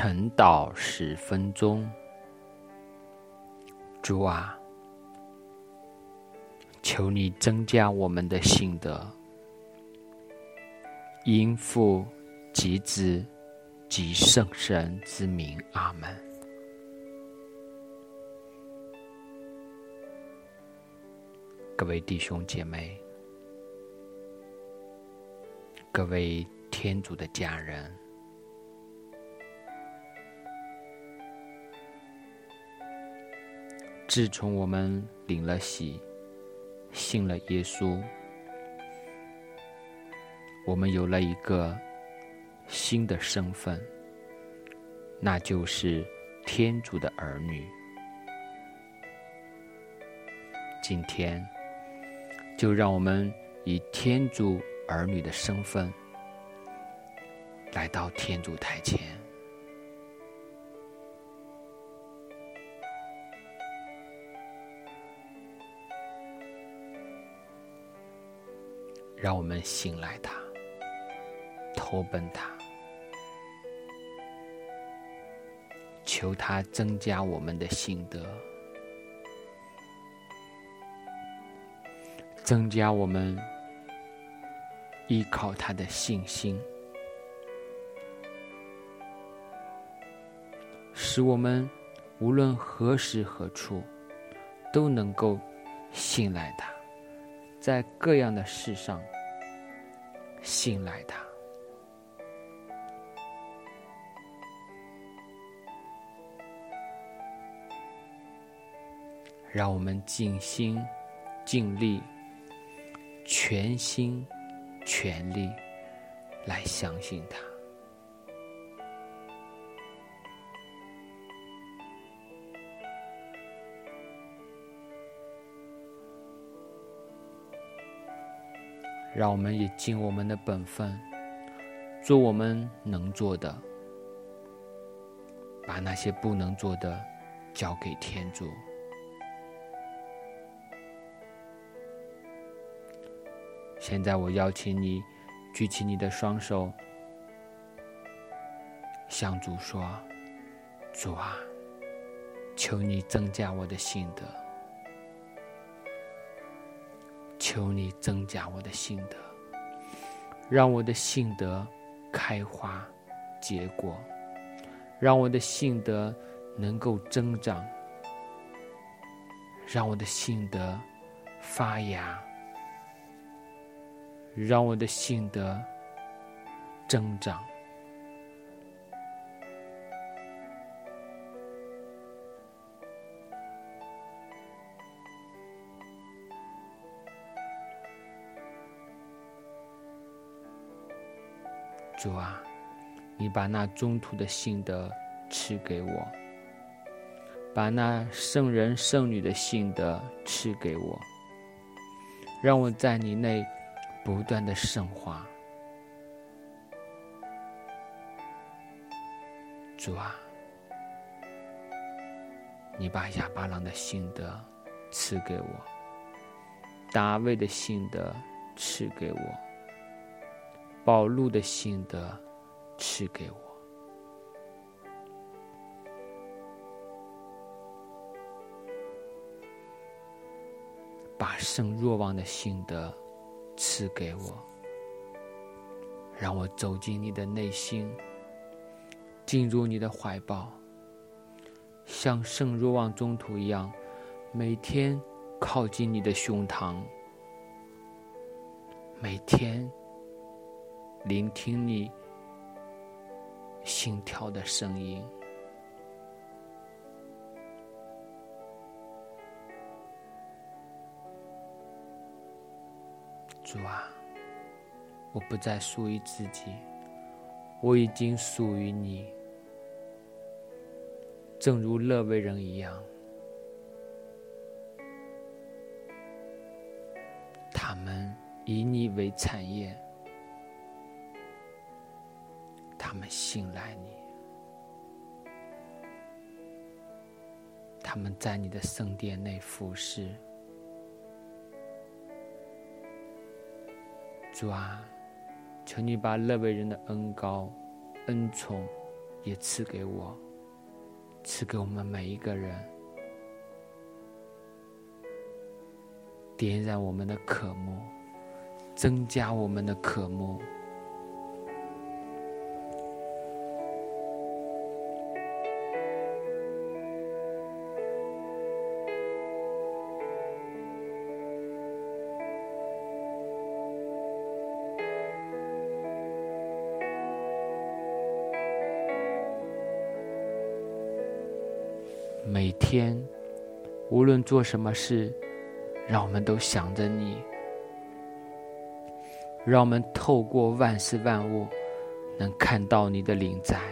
晨祷10分钟。主啊，求你增加我们的信德，因父及子及圣神之名，阿们。各位弟兄姐妹，各位天主的家人，自从我们领了洗，信了耶稣，我们有了一个新的身份，那就是天主的儿女。今天就让我们以天主儿女的身份来到天主台前，让我们信赖他，投奔他，求他增加我们的信德，增加我们依靠他的信心，使我们无论何时何处都能够信赖他，在各样的事上信赖他。让我们尽心尽力，全心全力来相信他。让我们也尽我们的本分，做我们能做的，把那些不能做的交给天主。现在我邀请你举起你的双手，向主说：主啊，求你增加我的信德，求你增加我的信德，让我的信德开花结果，让我的信德能够增长，让我的信德发芽，让我的信德增长。主啊，你把那中途的信德赐给我，把那圣人圣女的信德赐给我，让我在你内不断的深化。主啊，你把亚巴郎的信德赐给我，大卫的信德赐给我，保禄的信德赐给我，把圣若望的信德赐给我，让我走进你的内心，进入你的怀抱，像圣若望宗徒一样，每天靠近你的胸膛，每天聆听你心跳的声音。主啊，我不再属于自己，我已经属于你，正如勒维人一样，他们以你为产业，他们信赖你，他们在你的圣殿内服侍。主啊，求你把勒维人的恩膏、恩宠也赐给我，赐给我们每一个人，点燃我们的渴慕，增加我们的渴慕。每天无论做什么事，让我们都想着你，让我们透过万事万物能看到你的临在。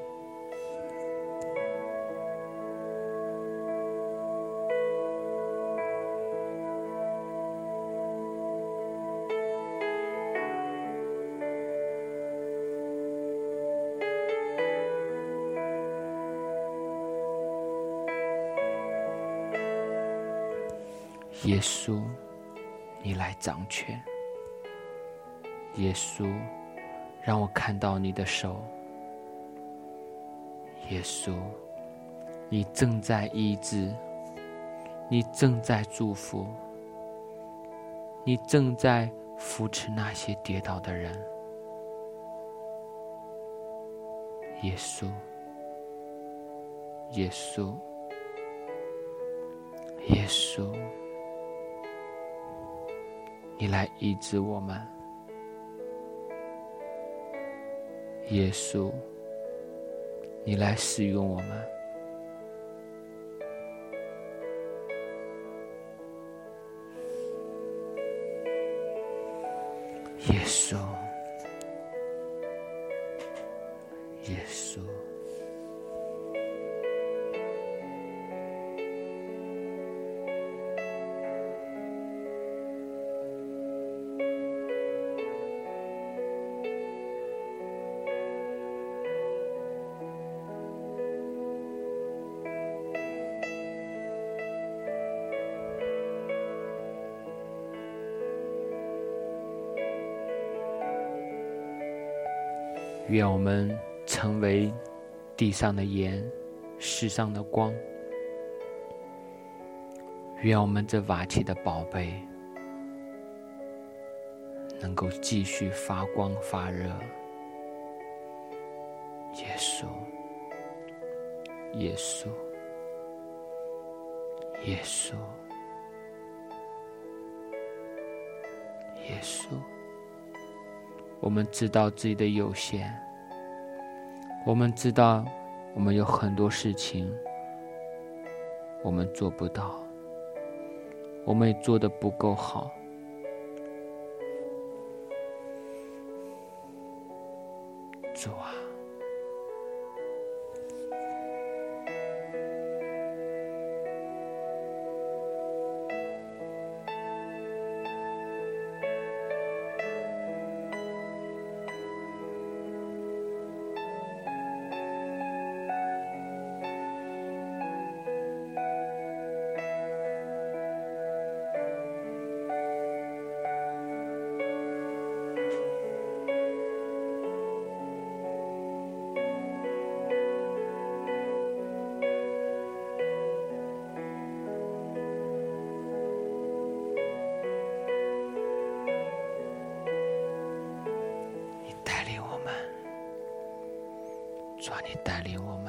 耶稣，你来掌权。耶稣，让我看到你的手。耶稣，你正在医治，你正在祝福，你正在扶持那些跌倒的人。耶稣，耶稣，耶稣，你来医治我们。耶稣，你来使用我们。耶稣，耶稣。愿我们成为地上的盐，世上的光。愿我们这瓦器的宝贝能够继续发光发热。耶稣，耶稣，耶稣，耶稣。我们知道自己的有限，我们知道我们有很多事情我们做不到，我们也做得不够好。主啊，主啊，你带领我们，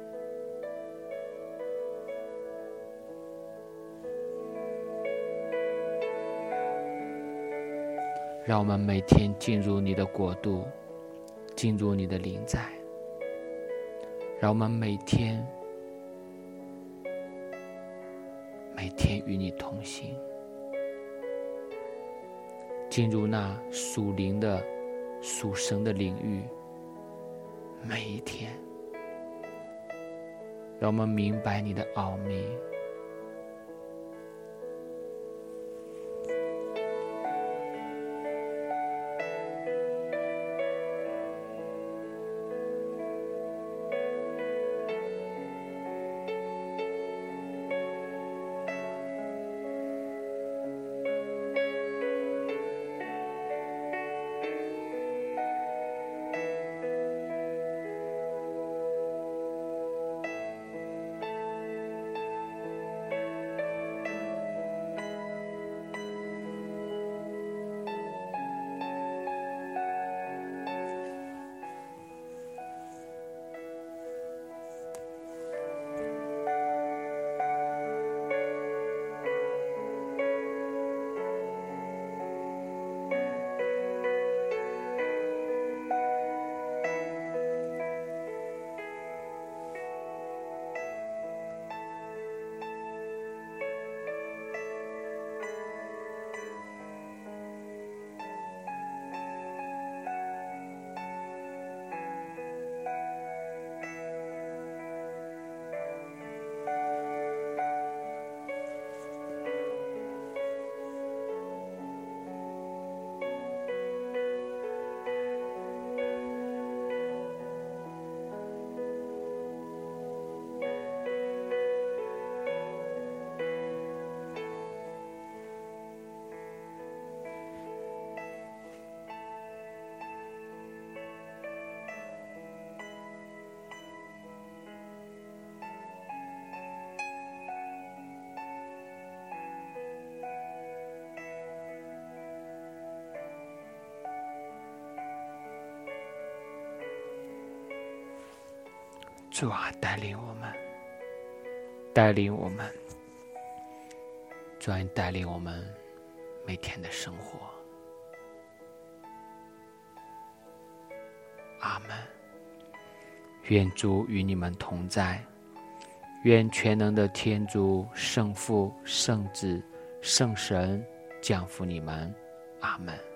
让我们每天进入你的国度，进入你的临在，让我们每天与你同行，进入那属灵的属神的领域。每一天，让我们明白你的奥秘。 主啊，带领我们，带领我们，主啊，你带领我们每天的生活。阿们。愿主与你们同在，愿全能的天主、圣父、圣子、圣神降福你们。阿们。